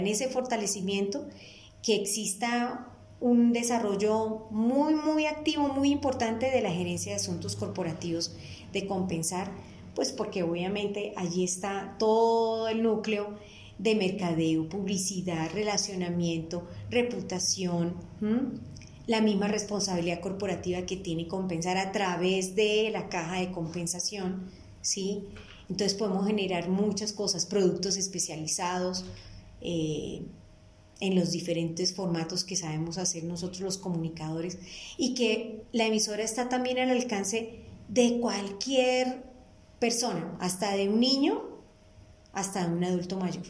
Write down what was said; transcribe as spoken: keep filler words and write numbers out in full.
En ese fortalecimiento, que exista un desarrollo muy, muy activo, muy importante de la gerencia de asuntos corporativos de Compensar, pues porque obviamente allí está todo el núcleo de mercadeo, publicidad, relacionamiento, reputación, ¿m? La misma responsabilidad corporativa que tiene Compensar a través de la caja de compensación, ¿sí? Entonces podemos generar muchas cosas, productos especializados, eh, en los diferentes formatos que sabemos hacer nosotros los comunicadores, y que la emisora está también al alcance de cualquier persona, hasta de un niño hasta de un adulto mayor.